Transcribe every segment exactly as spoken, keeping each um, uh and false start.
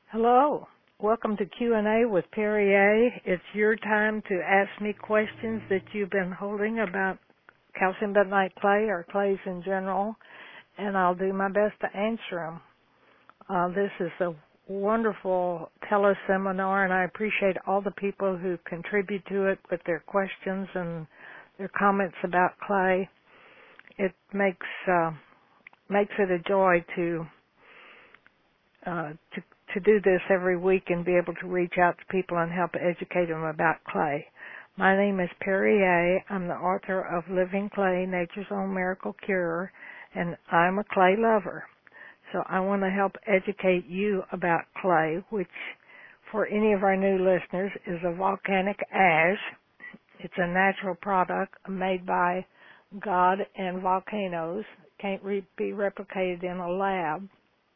Hello. Welcome to Q and A with Perry A. It's your time to ask me questions that you've been holding about calcium bentonite clay or clays in general, and I'll do my best to answer them. Uh, this is a wonderful teleseminar, and I appreciate all the people who contribute to it with their questions and their comments about clay. It makes uh, makes it a joy to uh, to to do this every week and be able to reach out to people and help educate them about clay. My name is Perry A. I'm the author of Living Clay, Nature's Own Miracle Cure, and I'm a clay lover. So I want to help educate you about clay, which for any of our new listeners is a volcanic ash. It's a natural product made by God and volcanoes. Can't re- be replicated in a lab.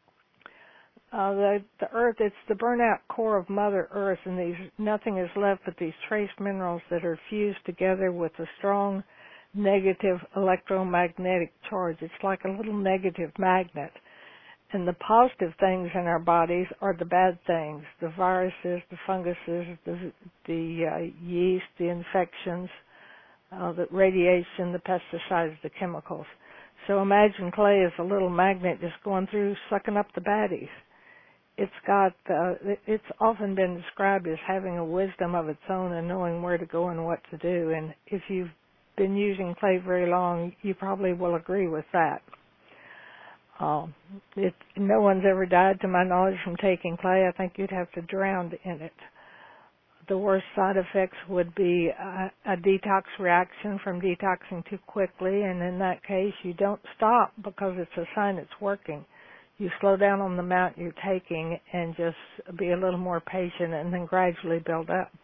Uh, the, the earth, it's the burnout core of Mother Earth, and these nothing is left but these trace minerals that are fused together with a strong negative electromagnetic charge. It's like a little negative magnet. And the positive things in our bodies are the bad things, the viruses, the funguses, the, the uh, yeast, the infections, uh, the radiation, the pesticides, the chemicals. So imagine clay as a little magnet just going through, sucking up the baddies. It's got, uh, it's often been described as having a wisdom of its own and knowing where to go and what to do. And if you've been using clay very long, you probably will agree with that. Uh, it, no one's ever died, to my knowledge, from taking clay. I think you'd have to drown in it. The worst side effects would be a, a detox reaction from detoxing too quickly, and in that case, you don't stop because it's a sign it's working. You slow down on the amount you're taking and just be a little more patient and then gradually build up.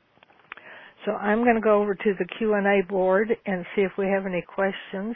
So I'm going to go over to the Q and A board and see if we have any questions.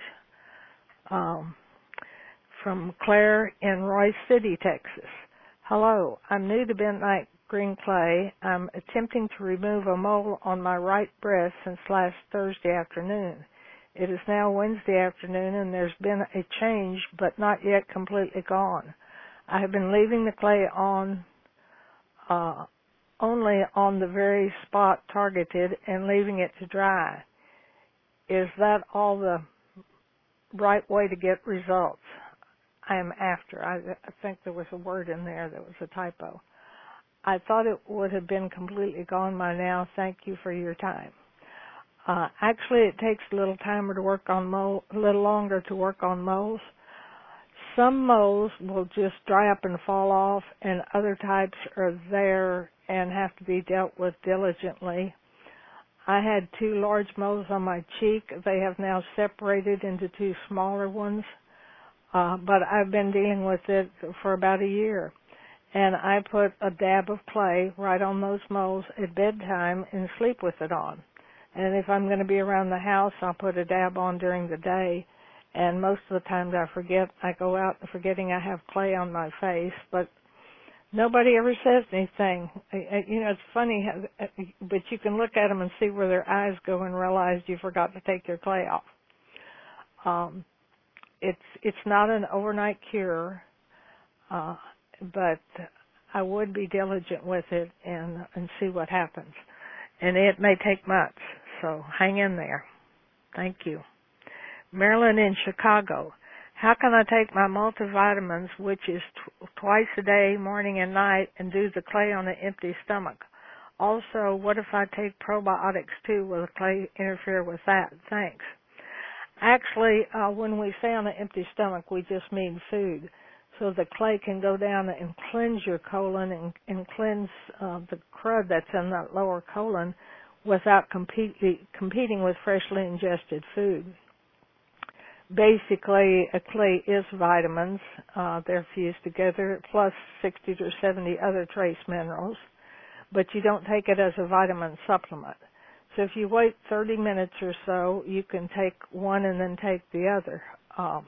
Um, from Claire in Royce City, Texas. Hello, I'm new to bentonite green clay. I'm attempting to remove a mole on my right breast since last Thursday afternoon. It is now Wednesday afternoon and there's been a change but not yet completely gone. I have been leaving the clay on uh, only on the very spot targeted and leaving it to dry. Is that all the right way to get results? I am after. I, I think there was a word in there that was a typo. I thought it would have been completely gone by now. Thank you for your time. Uh, actually, it takes a little time to work on mole, a little longer to work on moles. Some moles will just dry up and fall off, and other types are there and have to be dealt with diligently. I had two large moles on my cheek. They have now separated into two smaller ones, uh, but I've been dealing with it for about a year. And I put a dab of clay right on those moles at bedtime and sleep with it on. And if I'm going to be around the house, I'll put a dab on during the day. And most of the times I forget, I go out forgetting I have clay on my face. But nobody ever says anything. You know, it's funny, but you can look at them and see where their eyes go and realize you forgot to take your clay off. Um, it's it's not an overnight cure, uh, but I would be diligent with it and and see what happens. And it may take months, so hang in there. Thank you. Marilyn in Chicago. How can I take my multivitamins, which is tw- twice a day, morning and night, and do the clay on an empty stomach? Also, what if I take probiotics too? Will the clay interfere with that? Thanks. Actually, uh, when we say on an empty stomach, we just mean food. So the clay can go down and cleanse your colon and, and cleanse uh, the crud that's in that lower colon without compete, competing with freshly ingested food. Basically, a clay is vitamins. Uh, they're fused together, plus sixty to seventy other trace minerals, but you don't take it as a vitamin supplement. So if you wait thirty minutes or so, you can take one and then take the other. Um,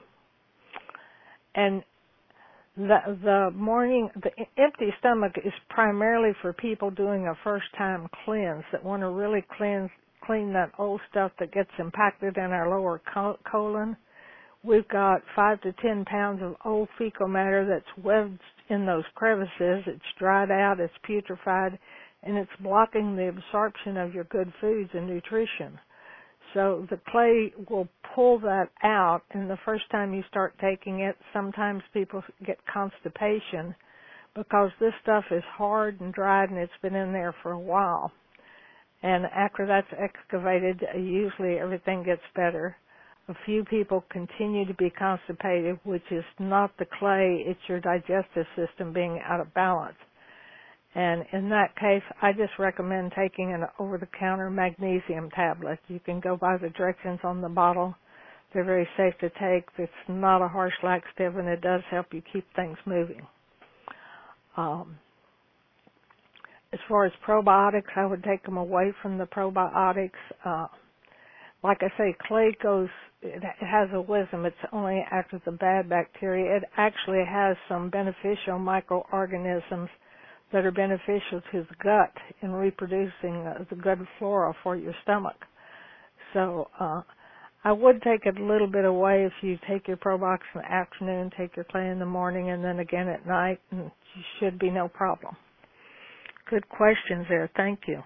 and The, the morning, the empty stomach is primarily for people doing a first-time cleanse that want to really cleanse, clean that old stuff that gets impacted in our lower colon. We've got five to ten pounds of old fecal matter that's wedged in those crevices. It's dried out, it's putrefied, and it's blocking the absorption of your good foods and nutrition. So the clay will pull that out, and the first time you start taking it, sometimes people get constipation because this stuff is hard and dried and it's been in there for a while. And after that's excavated, usually everything gets better. A few people continue to be constipated, which is not the clay, it's your digestive system being out of balance. And in that case, I just recommend taking an over-the-counter magnesium tablet. You can go by the directions on the bottle. They're very safe to take. It's not a harsh laxative, and it does help you keep things moving. Um, as far as probiotics, I would take them away from the probiotics. Uh, like I say, clay goes, it has a wisdom. It's only after the bad bacteria. It actually has some beneficial microorganisms that are beneficial to the gut in reproducing uh, the good flora for your stomach. So uh, I would take it a little bit away if you take your probiotics in the afternoon, take your clay in the morning, and then again at night, and you should be no problem. Good questions there. Thank you.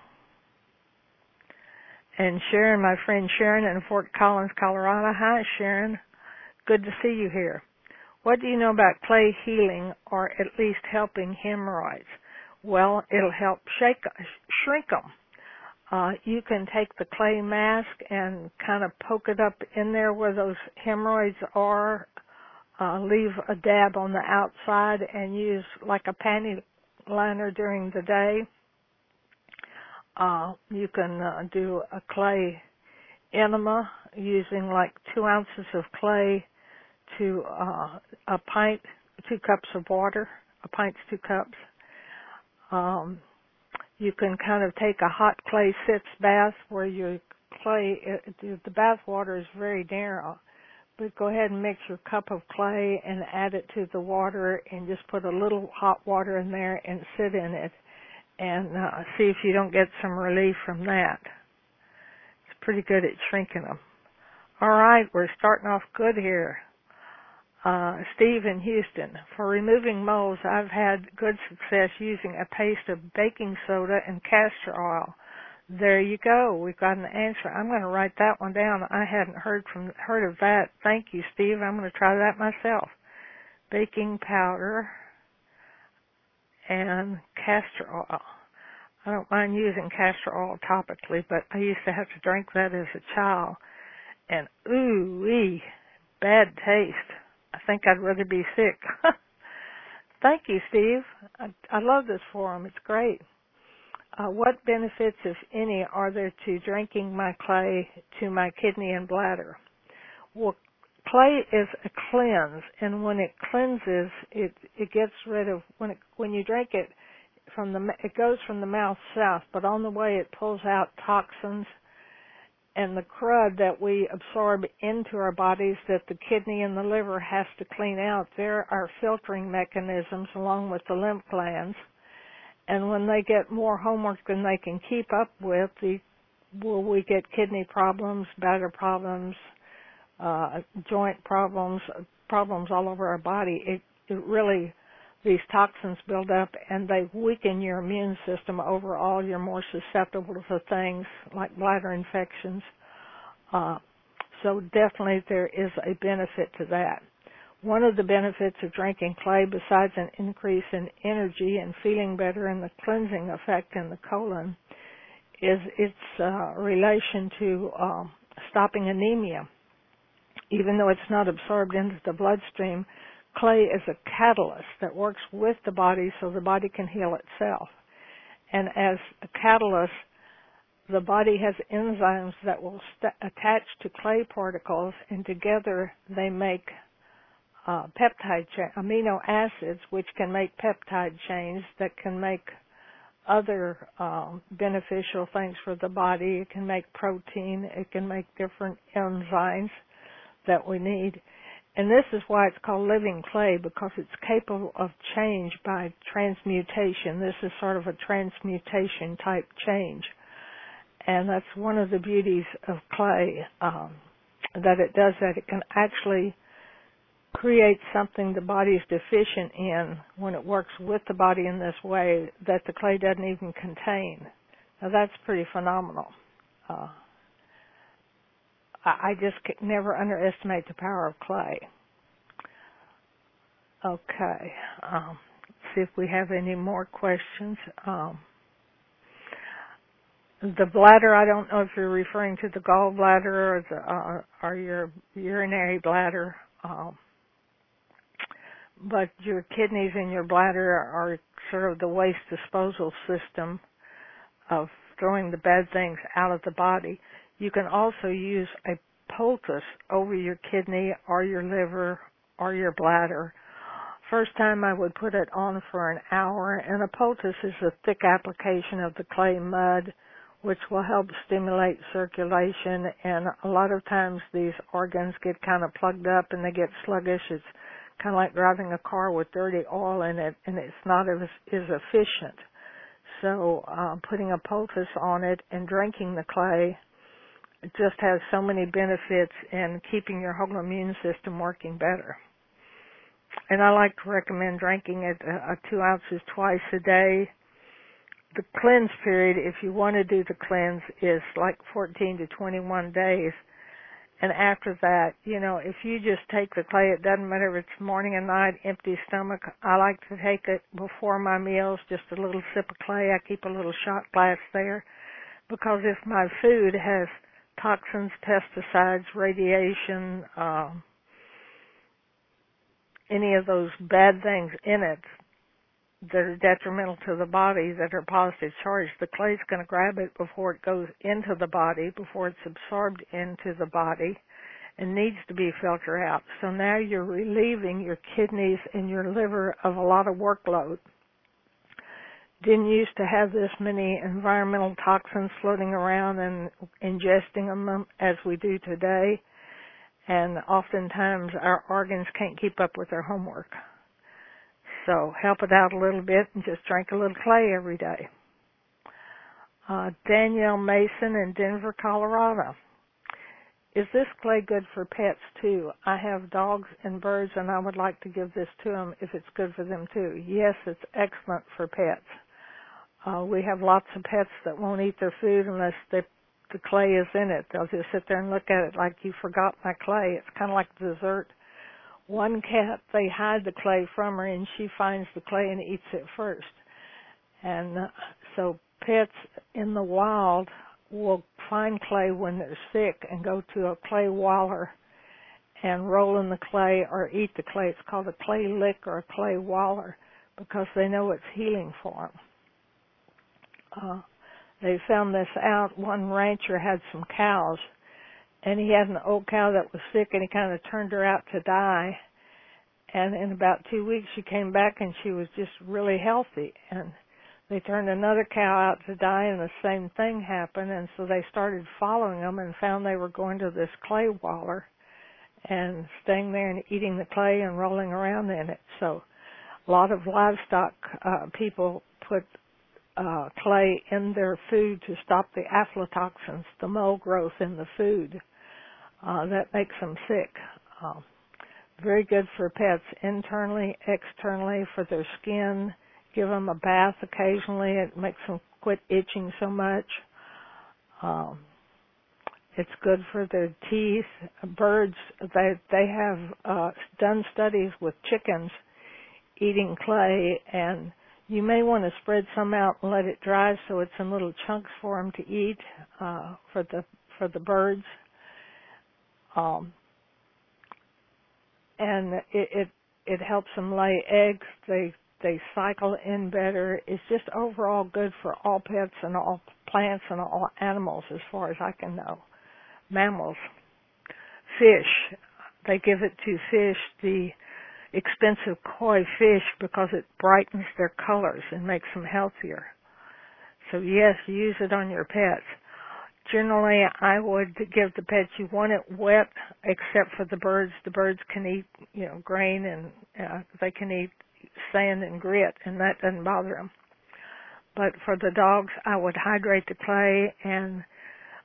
And Sharon, my friend Sharon in Fort Collins, Colorado. Hi, Sharon. Good to see you here. What do you know about clay healing or at least helping hemorrhoids? Well, it'll help shake, shrink them. Uh, you can take the clay mask and kind of poke it up in there where those hemorrhoids are, uh, leave a dab on the outside and use like a panty liner during the day. Uh, you can uh, do a clay enema using like two ounces of clay to uh, a pint, two cups of water, a pint's two cups. Um, you can kind of take a hot clay sitz bath where your clay, it, the bath water is very narrow, but go ahead and mix your cup of clay and add it to the water and just put a little hot water in there and sit in it and uh, see if you don't get some relief from that. It's pretty good at shrinking them. All right, we're starting off good here. Uh, Steve in Houston. For removing moles, I've had good success using a paste of baking soda and castor oil. There you go. We've got an answer. I'm going to write that one down. I hadn't heard from heard of that. Thank you, Steve. I'm going to try that myself. Baking powder and castor oil. I don't mind using castor oil topically, but I used to have to drink that as a child. And ooh-wee, bad taste. I think I'd rather be sick. Thank you, Steve. I, I love this forum. It's great. Uh, what benefits, if any, are there to drinking my clay to my kidney and bladder? Well, clay is a cleanse, and when it cleanses, it it gets rid of when it when you drink it from the it goes from the mouth south, but on the way it pulls out toxins and the crud that we absorb into our bodies that the kidney and the liver has to clean out. There are filtering mechanisms along with the lymph glands. And when they get more homework than they can keep up with, the, will we get kidney problems, bladder problems, uh, joint problems, problems all over our body. It, it really, these toxins build up and they weaken your immune system overall. You're more susceptible to things like bladder infections. Uh, so definitely there is a benefit to that. One of the benefits of drinking clay, besides an increase in energy and feeling better and the cleansing effect in the colon, is its uh, relation to uh, stopping anemia. Even though it's not absorbed into the bloodstream, clay is a catalyst that works with the body so the body can heal itself. And as a catalyst, the body has enzymes that will st- attach to clay particles, and together they make uh, peptide cha- amino acids, which can make peptide chains that can make other um, beneficial things for the body. It can make protein. It can make different enzymes that we need. And this is why it's called living clay, because it's capable of change by transmutation. This is sort of a transmutation type change. And that's one of the beauties of clay, um, that it does that. It can actually creates something the body's deficient in when it works with the body in this way that the clay doesn't even contain. Now that's pretty phenomenal. Uh, I, I just never underestimate the power of clay. Okay, um, let's see if we have any more questions. Um, the bladder, I don't know if you're referring to the gallbladder or, the, uh, or your urinary bladder. Um, But your kidneys and your bladder are sort of the waste disposal system of throwing the bad things out of the body. You can also use a poultice over your kidney or your liver or your bladder. First time I would put it on for an hour, and a poultice is a thick application of the clay mud, which will help stimulate circulation, and a lot of times these organs get kind of plugged up and they get sluggish. It's kind of like driving a car with dirty oil in it, and it's not as, as efficient. So uh, putting a poultice on it and drinking the clay just has so many benefits in keeping your whole immune system working better. And I like to recommend drinking it uh, two ounces twice a day. The cleanse period, if you want to do the cleanse, is like fourteen to twenty-one days. And after that, you know, if you just take the clay, it doesn't matter if it's morning and night, empty stomach. I like to take it before my meals, just a little sip of clay. I keep a little shot glass there, because if my food has toxins, pesticides, radiation, um, any of those bad things in it that are detrimental to the body, that are positive charged, the clay's going to grab it before it goes into the body, before it's absorbed into the body, and needs to be filtered out. So now you're relieving your kidneys and your liver of a lot of workload. Didn't used to have this many environmental toxins floating around and ingesting them as we do today, and oftentimes our organs can't keep up with their homework. So help it out a little bit and just drink a little clay every day. Uh, Danielle Mason in Denver, Colorado. Is this clay good for pets too? I have dogs and birds and I would like to give this to them if it's good for them too. Yes, it's excellent for pets. Uh, we have lots of pets that won't eat their food unless they, the clay is in it. They'll just sit there and look at it like, you forgot my clay. It's kind of like dessert. One cat, they hide the clay from her, and she finds the clay and eats it first. And uh, so pets in the wild will find clay when they're sick and go to a clay waller and roll in the clay or eat the clay. It's called a clay lick or a clay waller because they know it's healing for them. Uh, they found this out. One rancher had some cows, and he had an old cow that was sick, and he kind of turned her out to die. And in about two weeks, she came back, and she was just really healthy. And they turned another cow out to die, and the same thing happened. And so they started following them and found they were going to this clay waller and staying there and eating the clay and rolling around in it. So a lot of livestock uh, people put uh, clay in their food to stop the aflatoxins, the mold growth in the food. Uh, that makes them sick. Um, very good for pets internally, externally, for their skin. Give them a bath occasionally. It makes them quit itching so much. Um, it's good for their teeth. Birds, they they have uh, done studies with chickens eating clay, and you may want to spread some out and let it dry so it's in little chunks for them to eat uh, for the for the birds. Um, and it, it it helps them lay eggs. They they cycle in better. It's just overall good for all pets and all plants and all animals, as far as I can know. Mammals, fish. They give it to fish, the expensive koi fish, because it brightens their colors and makes them healthier. So yes, use it on your pets. Generally, I would give the pets, you want it wet, except for the birds. The birds can eat, you know, grain, and uh, they can eat sand and grit, and that doesn't bother them. But for the dogs, I would hydrate the clay and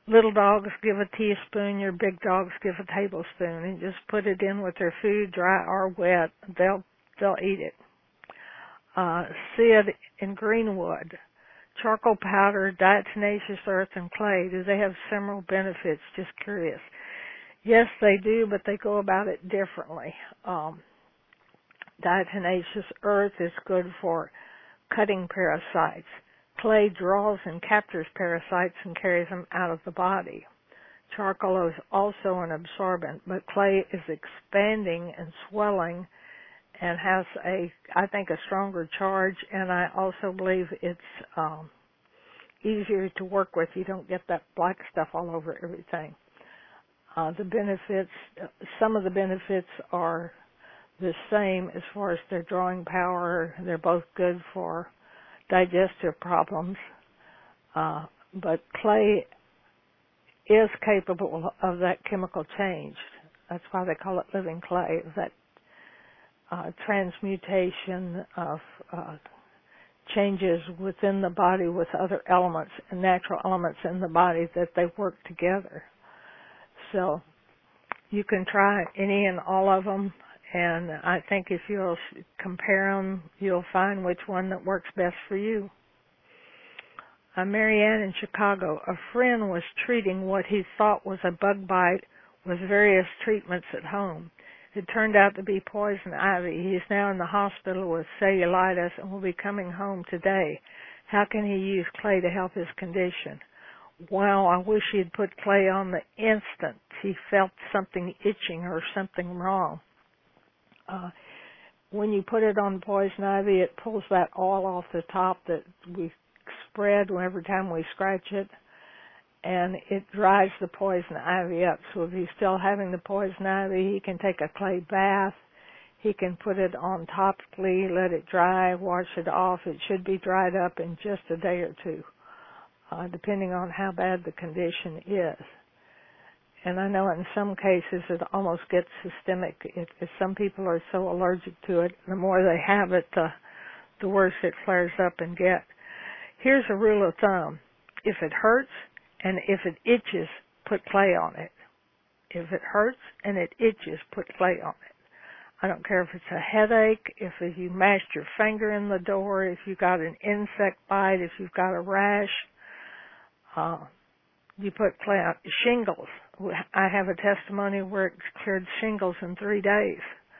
Little dogs give a teaspoon, your big dogs give a tablespoon, and just put it in with their food, dry or wet. They'll they'll eat it. Uh, Sid in Greenwood, charcoal powder, diatomaceous earth, and clay. Do they have similar benefits? Just curious. Yes, they do, but they go about it differently. Um, diatomaceous earth is good for cutting parasites. Clay draws and captures parasites and carries them out of the body. Charcoal is also an absorbent, but clay is expanding and swelling and has a, I think, a stronger charge, and I also believe it's um, easier to work with. You don't get that black stuff all over everything. Uh, the benefits, some of the benefits are the same as far as their drawing power. They're both good for digestive problems, uh, but clay is capable of that chemical change. That's why they call it living clay, that uh, transmutation of uh, changes within the body with other elements and natural elements in the body that they work together. So you can try any and all of them, and I think if you'll compare them, you'll find which one that works best for you. Uh, Marianne in Chicago, a friend was treating what he thought was a bug bite with various treatments at home. It turned out to be poison ivy. He's now in the hospital with cellulitis and will be coming home today. How can he use clay to help his condition? Wow, I wish he had put clay on the instant he felt something itching or something wrong. Uh, when you put it on poison ivy, it pulls that oil off the top that we spread every time we scratch it, and it dries the poison ivy up. So if he's still having the poison ivy, he can take a clay bath. He can put it on topically, let it dry, wash it off. It should be dried up in just a day or two, uh, depending on how bad the condition is. And I know in some cases it almost gets systemic. If, if some people are so allergic to it, the more they have it, the, the worse it flares up and gets. Here's a rule of thumb. If it hurts and if it itches, put clay on it. If it hurts and it itches, put clay on it. I don't care if it's a headache, if you mashed your finger in the door, if you got an insect bite, if you've got a rash, uh, you put clay on. Shingles. I have a testimony where it cured shingles in three days.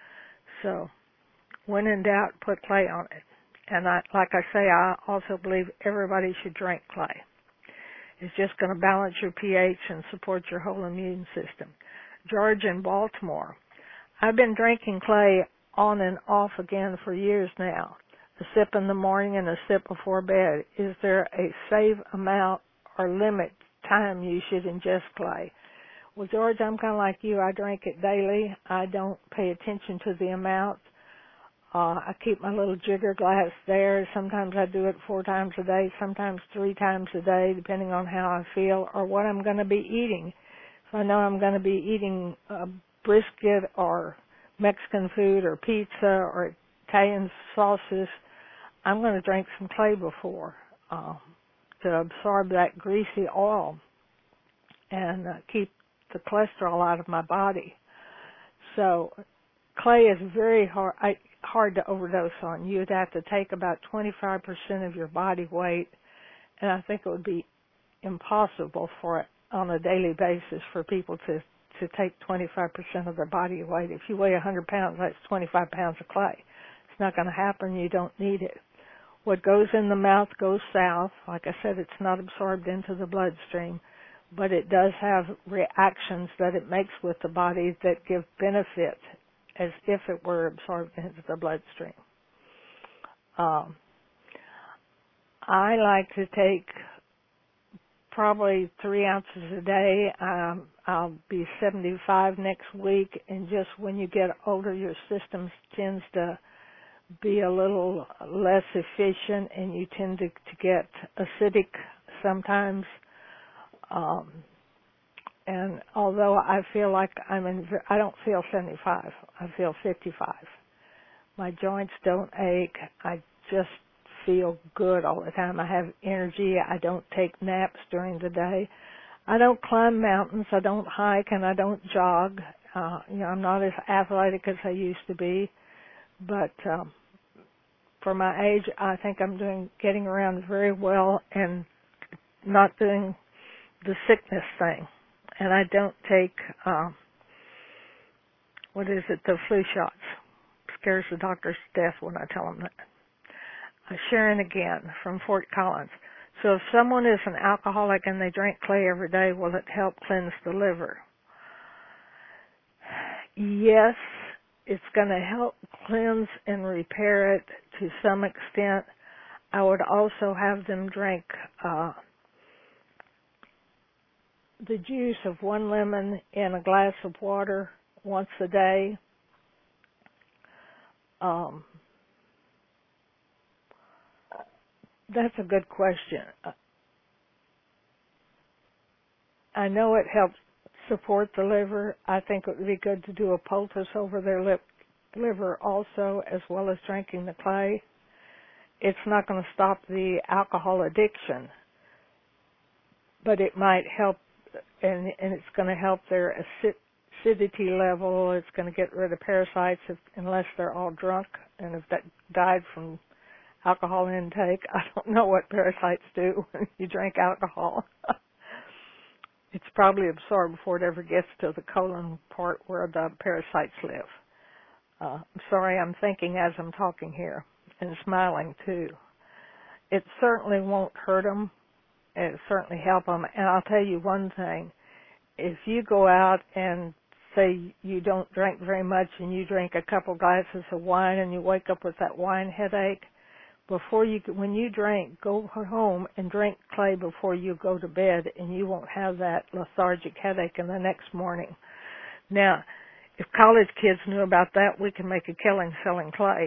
So, when in doubt, put clay on it. And I, like I say, I also believe everybody should drink clay. It's just going to balance your pH and support your whole immune system. George in Baltimore. I've been drinking clay on and off again for years now. A sip in the morning and a sip before bed. Is there a safe amount or limit time you should ingest clay? Well, George, I'm kind of like you. I drink it daily. I don't pay attention to the amount. Uh, I keep my little jigger glass there. Sometimes I do it four times a day, sometimes three times a day, depending on how I feel or what I'm going to be eating. If I know I'm going to be eating a brisket or Mexican food or pizza or Italian sauces, I'm going to drink some clay before uh, to absorb that greasy oil and uh, keep the cholesterol out of my body. So clay is very hard, I, hard to overdose on. You'd have to take about twenty-five percent of your body weight, and I think it would be impossible for it on a daily basis for people to, to take twenty-five percent of their body weight. If you weigh one hundred pounds, that's twenty-five pounds of clay. It's not going to happen. You don't need it. What goes in the mouth goes south. Like I said, it's not absorbed into the bloodstream, but it does have reactions that it makes with the body that give benefit as if it were absorbed into the bloodstream. Um, I like to take probably three ounces a day. Um, I'll be seventy-five next week, and just when you get older, your system tends to be a little less efficient, and you tend to, to get acidic sometimes. Um, and although I feel like I'm in, I don't feel seventy-five. I feel fifty-five. My joints don't ache. I just feel good all the time. I have energy. I don't take naps during the day. I don't climb mountains, I don't hike, and I don't jog. Uh, you know, I'm not as athletic as I used to be, but um, for my age, I think I'm doing getting around very well and not doing the sickness thing. And I don't take, uh, what is it, the flu shots. Scares the doctors to death when I tell them that. Uh, Sharon again from Fort Collins. So if someone is an alcoholic and they drink clay every day, will it help cleanse the liver? Yes, it's going to help cleanse and repair it to some extent. I would also have them drink uh, the juice of one lemon in a glass of water once a day. Um, that's a good question. I know it helps support the liver. I think it would be good to do a poultice over their lip, liver also, as well as drinking the clay. It's not going to stop the alcohol addiction, but it might help, and, and it's going to help their acid, acidity level. It's going to get rid of parasites if, unless they're all drunk, and if that died from alcohol intake. I don't know what parasites do when you drink alcohol. It's probably absorbed before it ever gets to the colon part where the parasites live. Uh, I'm sorry, I'm thinking as I'm talking here and smiling too. It certainly won't hurt them. It'll certainly help them. And I'll tell you one thing. If you go out and say you don't drink very much and you drink a couple glasses of wine and you wake up with that wine headache, before you, when you drink, go home and drink clay before you go to bed, and you won't have that lethargic headache in the next morning. Now, if college kids knew about that, we can make a killing selling clay.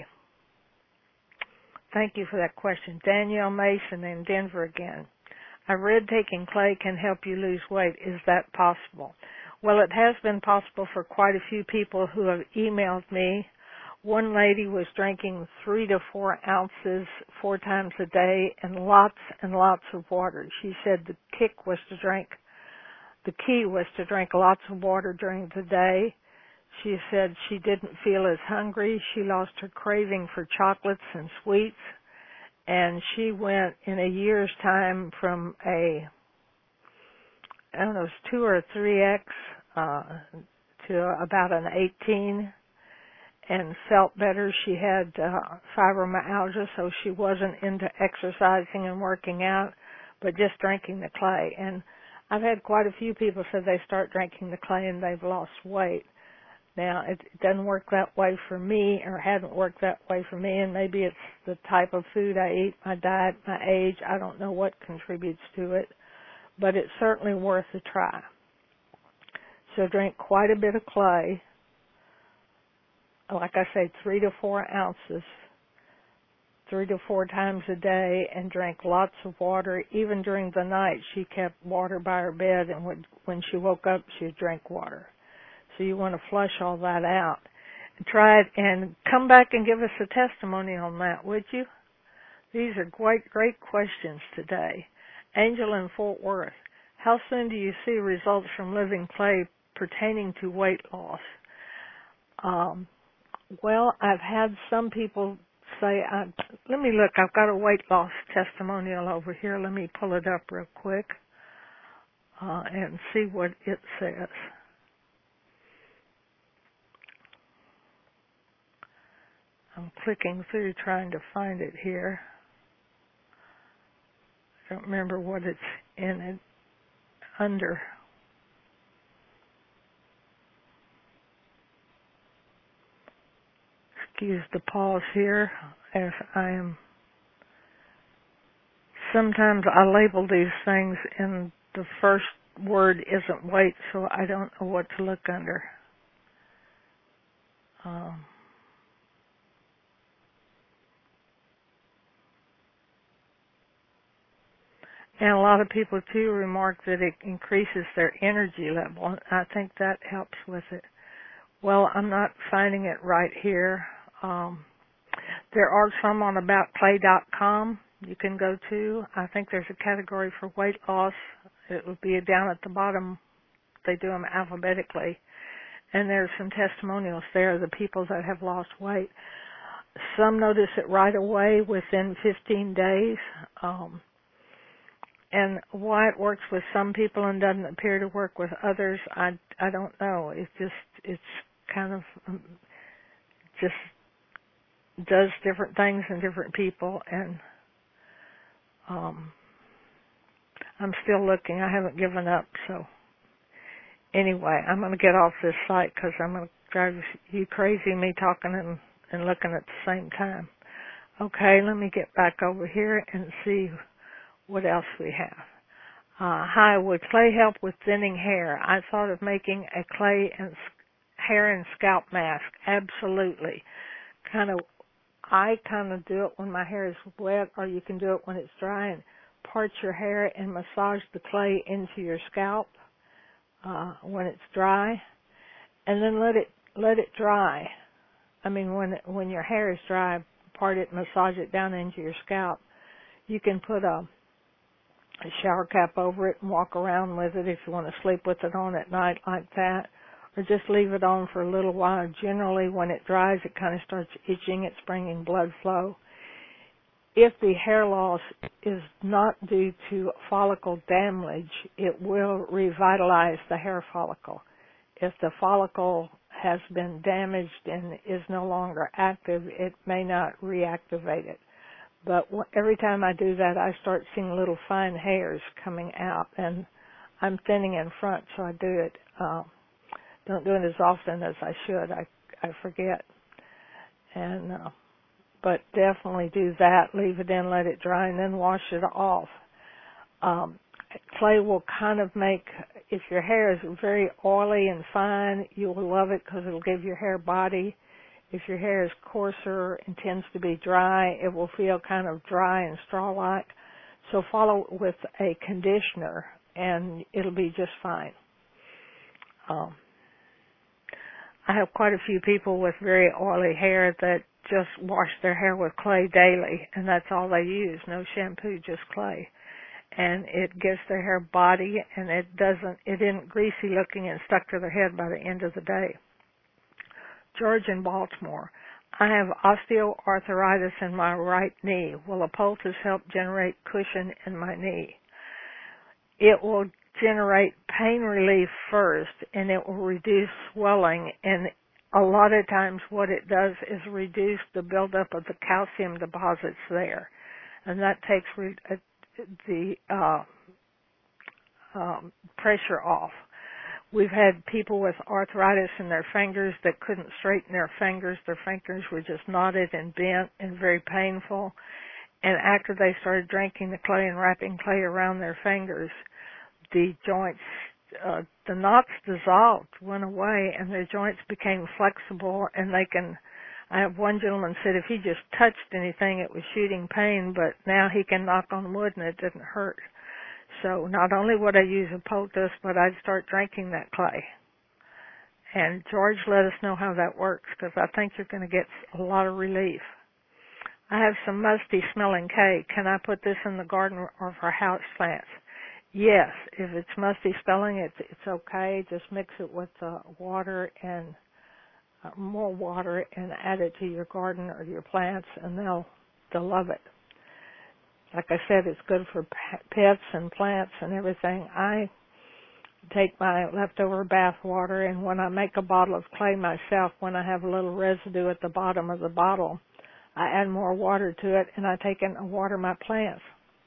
Thank you for that question. Danielle Mason in Denver again. I read taking clay can help you lose weight. Is that possible? Well, it has been possible for quite a few people who have emailed me. One lady was drinking three to four ounces four times a day and lots and lots of water. She said the kick was to drink, the key was to drink lots of water during the day. She said she didn't feel as hungry. She lost her craving for chocolates and sweets. And she went in a year's time from a, I don't know, it was two or a three X uh, to about an eighteen. And felt better. She had uh, fibromyalgia, so she wasn't into exercising and working out, but just drinking the clay. And I've had quite a few people say they start drinking the clay and they've lost weight. Now, it, it doesn't work that way for me, or hadn't worked that way for me, and maybe it's the type of food I eat, my diet, my age. I don't know what contributes to it, but it's certainly worth a try. So drink quite a bit of clay. Like I say, three to four ounces, three to four times a day, and drank lots of water. Even during the night, she kept water by her bed, and would, when she woke up, she'd drink water. So you want to flush all that out. And try it, and come back and give us a testimony on that, would you? These are great, great questions today. Angel in Fort Worth, how soon do you see results from living clay pertaining to weight loss? Um, Well, I've had some people say, uh, let me look, I've got a weight loss testimonial over here. Let me pull it up real quick uh, and see what it says. I'm clicking through trying to find it here. I don't remember what it's in it under. Excuse the pause here, as I am, sometimes I label these things and the first word isn't weight, so I don't know what to look under. Um, and a lot of people too remark that it increases their energy level, and I think that helps with it. Well, I'm not finding it right here. Um, there are some on about clay dot com you can go to. I think there's a category for weight loss, It will be down at the bottom. They do them alphabetically. And there's some testimonials there, the people that have lost weight. Some notice it right away within fifteen days. Um, and why it works with some people and doesn't appear to work with others, I, I don't know. It's just, it's kind of um, just does different things in different people. And um, I'm still looking. I haven't given up, so. Anyway, I'm going to get off this site because I'm going to drive you crazy, me talking and, and looking at the same time. Okay, let me get back over here and see what else we have. Uh, hi, would clay help with thinning hair? I thought of making a clay and hair and scalp mask. Absolutely. Kind of, I kind of do it when my hair is wet, or you can do it when it's dry, and part your hair and massage the clay into your scalp. Uh, when it's dry, and then let it let it dry. I mean, when when your hair is dry, part it, massage it down into your scalp. You can put a, a shower cap over it and walk around with it if you want to sleep with it on at night like that, or just leave it on for a little while. Generally, when it dries, it kind of starts itching. It's bringing blood flow. If the hair loss is not due to follicle damage, it will revitalize the hair follicle. If the follicle has been damaged and is no longer active, it may not reactivate it. But every time I do that, I start seeing little fine hairs coming out, and I'm thinning in front, so I do it. Uh, don't do it as often as I should. I I forget. And uh, But definitely do that, leave it in, let it dry, and then wash it off. Um, clay will kind of make, if your hair is very oily and fine, you'll love it because it'll give your hair body. If your hair is coarser and tends to be dry, it will feel kind of dry and straw-like. So follow it with a conditioner, and it'll be just fine. Um, I have quite a few people with very oily hair that just wash their hair with clay daily, and that's all they use. No shampoo, just clay. And it gives their hair body, and it doesn't, it isn't greasy looking and stuck to their head by the end of the day. George in Baltimore. I have osteoarthritis in my right knee. Will a poultice help generate cushion in my knee? It will generate pain relief first, and it will reduce swelling, and a lot of times what it does is reduce the buildup of the calcium deposits there, and that takes re- uh, the uh, um, pressure off. We've had people with arthritis in their fingers that couldn't straighten their fingers. Their fingers were just knotted and bent and very painful. And after they started drinking the clay and wrapping clay around their fingers, the joints, uh, the knots dissolved, went away, and their joints became flexible, and they can, I have one gentleman said if he just touched anything, it was shooting pain, but now he can knock on wood and it didn't hurt. So not only would I use a poultice, but I'd start drinking that clay. And George, let us know how that works, because I think you're going to get a lot of relief. I have some musty smelling clay. Can I put this in the garden or for house plants? Yes, if it's musty smelling, it's it's okay. Just mix it with uh, water and uh, more water and add it to your garden or your plants, and they'll they'll love it. Like I said, it's good for pets and plants and everything. I take my leftover bath water, and when I make a bottle of clay myself, when I have a little residue at the bottom of the bottle, I add more water to it, and I take it and water my plants.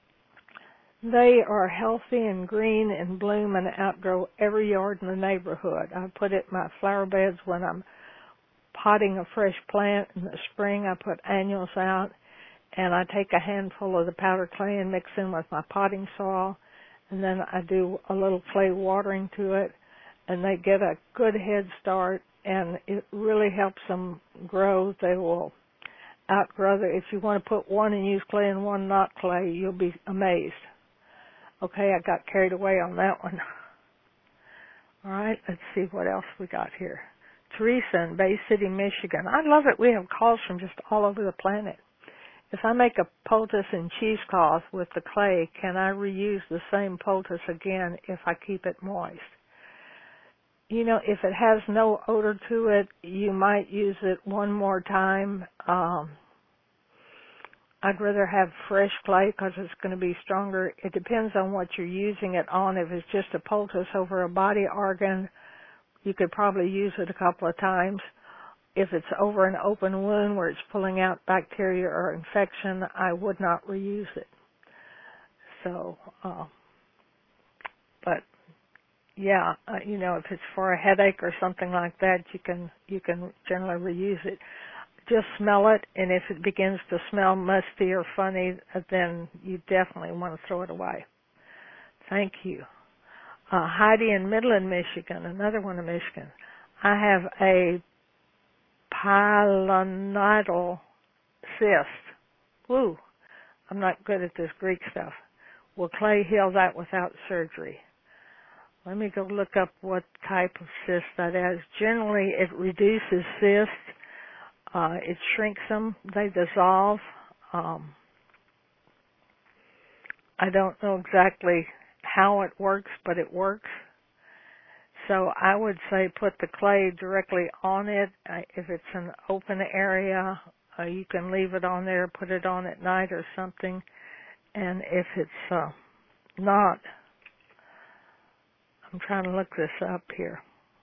They are healthy and green and bloom and outgrow every yard in the neighborhood. I put it in my flower beds when I'm potting a fresh plant in the spring. I put annuals out, and I take a handful of the powdered clay and mix in with my potting soil, and then I do a little clay watering to it, and they get a good head start, and it really helps them grow. They will outgrow the, if you want to put one and use clay and one not clay, you'll be amazed. Okay, I got carried away on that one. All right, let's see what else we got here. Teresa in Bay City, Michigan. I love it. We have calls from just all over the planet. if I make a poultice and cheesecloth with the clay, can I reuse the same poultice again if I keep it moist? You know, if it has no odor to it, you might use it one more time. Um, I'd rather have fresh clay because it's going to be stronger. It depends on what you're using it on. If it's just a poultice over a body organ, you could probably use it a couple of times. If it's over an open wound where it's pulling out bacteria or infection, I would not reuse it. So, uh, but yeah, uh, you know, if it's for a headache or something like that, you can you can generally reuse it. Just smell it, and if it begins to smell musty or funny, then you definitely want to throw it away. Thank you. Uh, Heidi in Midland, Michigan, another one in Michigan. I have a pilonidal cyst. Woo, I'm not good at this Greek stuff. Will clay heal that without surgery? Let me go look up what type of cyst that is. Generally, it reduces cysts. Uh, it shrinks them. They dissolve. Um, I don't know exactly how it works, but it works. So I would say put the clay directly on it. Uh, if it's an open area, uh, you can leave it on there, put it on at night or something. And if it's uh, not, I'm trying to look this up here,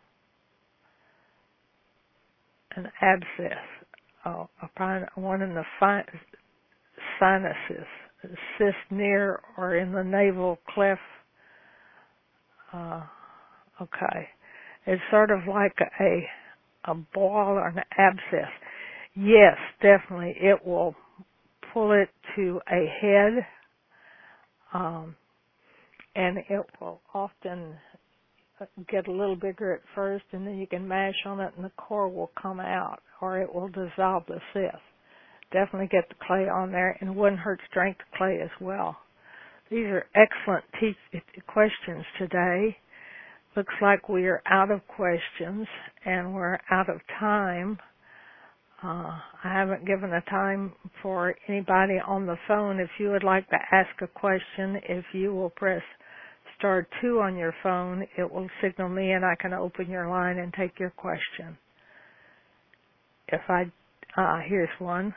an abscess, oh, a one in the fi- sinuses, a cyst near or in the navel cleft. Uh, okay. It's sort of like a, a ball or an abscess. Yes, definitely. It will pull it to a head, um, and it will often get a little bigger at first, and then you can mash on it and the core will come out, or it will dissolve the cyst. Definitely get the clay on there, and it wouldn't hurt to drink the clay as well. These are excellent te- questions today. Looks like we are out of questions, and we're out of time. Uh, I haven't given a time for anybody on the phone. If you would like to ask a question, if you will press star two on your phone, it will signal me and I can open your line and take your question. If I, uh, here's one.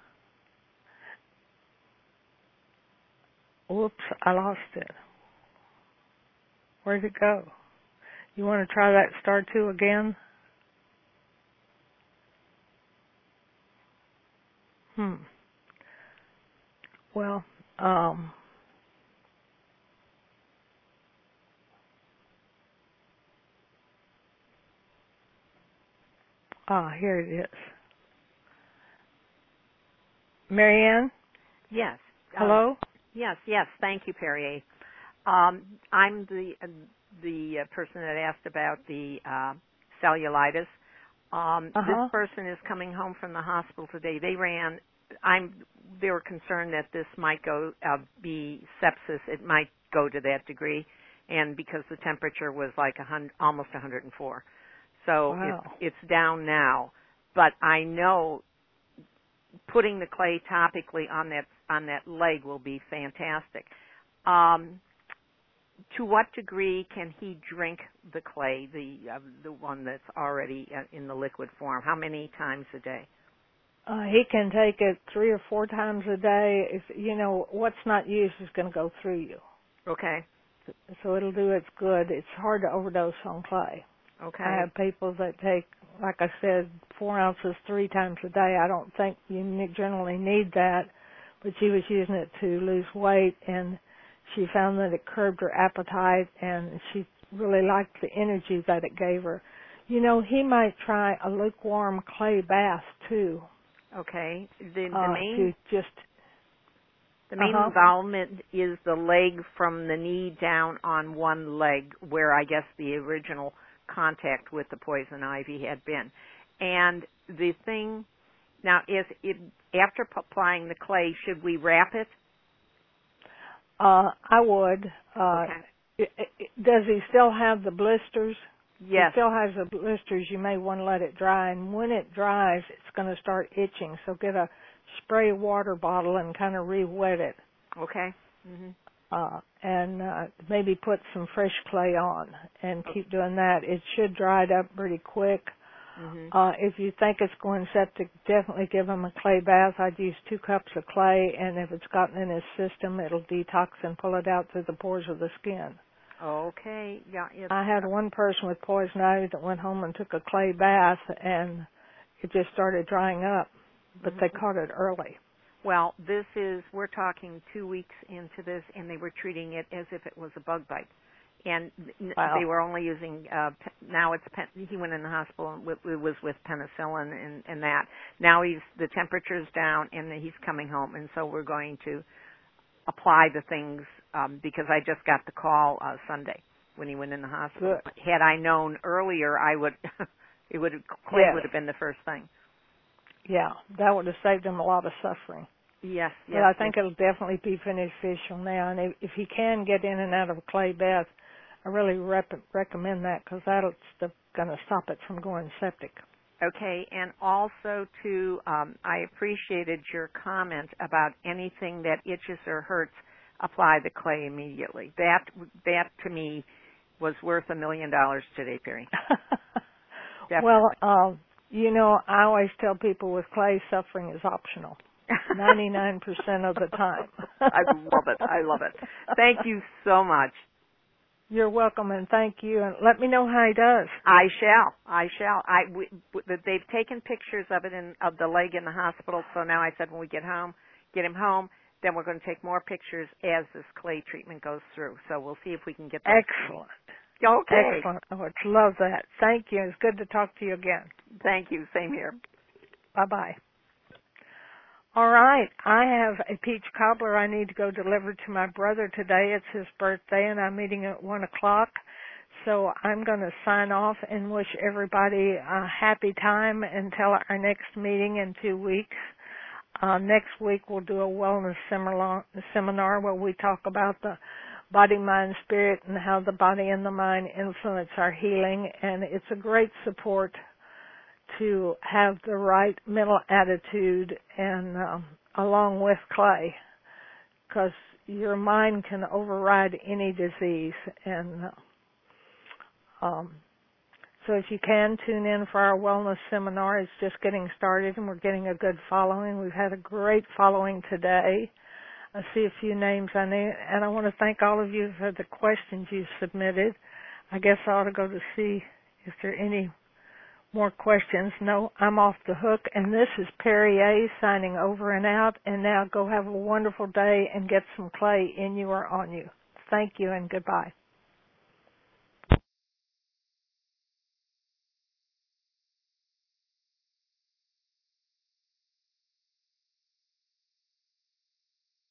Whoops, I lost it. Where'd it go? You want to try that star two again? Hmm. Well, um, ah, here it is. Marianne? Yes. Hello? Uh, yes, yes. Thank you, Perrier. Um, I'm the uh, the uh, person that asked about the uh, cellulitis. Um, Uh-huh. This person is coming home from the hospital today. They ran. I'm. They were concerned that this might go uh, be sepsis. It might go to that degree, and because the temperature was like a hundred, almost one hundred four, so Wow. it's it's down now. But I know putting the clay topically on that on that leg will be fantastic. Um, to what degree can he drink the clay, the uh, the one that's already in the liquid form? How many times a day? Uh, he can take it three or four times a day. If you know what's not used is going to go through you. Okay. So it'll do its good. It's hard to overdose on clay. Okay. I have people that take, like I said, four ounces three times a day. I don't think you generally need that, but she was using it to lose weight, and she found that it curbed her appetite, and she really liked the energy that it gave her. You know, he might try a lukewarm clay bath too. Okay. The, the uh, main to just the main uh-huh. involvement is the leg from the knee down on one leg, where I guess the original contact with the poison ivy had been. And the thing now is, it after applying the clay, should we wrap it? Uh, I would. Uh, Okay. it, it, does he still have the blisters? Yes. If it still has the blisters, you may want to let it dry, and when it dries, it's going to start itching. So get a spray water bottle and kind of re-wet it. Okay. Mhm. Uh, and uh, maybe put some fresh clay on and keep doing that. It should dry it up pretty quick. Mhm. Uh, if you think it's going septic, definitely give him a clay bath. I'd use two cups of clay, and if it's gotten in his system, it'll detox and pull it out through the pores of the skin. Okay. Yeah. It's, I had one person with poison ivy that went home and took a clay bath, and it just started drying up, but mhm. they caught it early. Well, this is, we're talking two weeks into this, and they were treating it as if it was a bug bite. And Wow. they were only using, uh, now it's, he went in the hospital, and it was with penicillin and, and that. Now he's, the temperature's down, and he's coming home, and so we're going to apply the things, um, because I just got the call uh, Sunday when he went in the hospital. Good. Had I known earlier, I would, it would, clay Yes. would have been the first thing. Yeah, that would have saved him a lot of suffering. Yes, yes. But I think yes. it'll definitely be beneficial now. And if, if he can get in and out of a clay bath, I really rep- recommend that because that'll going to stop it from going septic. Okay, and also too, um, I appreciated your comment about anything that itches or hurts, apply the clay immediately. That that to me was worth a million dollars today, Perry. Well, uh, you know, I always tell people with clay, suffering is optional. ninety-nine percent of the time. I love it. I love it. Thank you so much. You're welcome, and thank you. And let me know how he does. I shall. I shall. I we, they've taken pictures of it in of the leg in the hospital. So now I said when we get home, get him home, then we're going to take more pictures as this clay treatment goes through. So we'll see if we can get those. Excellent. Okay. Excellent. I would love that. Thank you. It's good to talk to you again. Thank you. Same here. Bye-bye. All right. I have a peach cobbler I need to go deliver to my brother today. It's his birthday, and I'm meeting at one o'clock. So I'm going to sign off and wish everybody a happy time until our next meeting in two weeks. Uh, next week we'll do a wellness seminar where we talk about the body, mind, spirit, and how the body and the mind influence our healing. And it's a great support to have the right mental attitude and um, along with clay, because your mind can override any disease. And uh, um, so if you can tune in for our wellness seminar, it's just getting started and we're getting a good following. We've had a great following today. I see a few names I need, and I want to thank all of you for the questions you submitted. I guess I ought to go to see if there are any more questions. No, I'm off the hook, and this is Perry A. signing over and out, and now go have a wonderful day and get some clay in you or on you. Thank you and goodbye.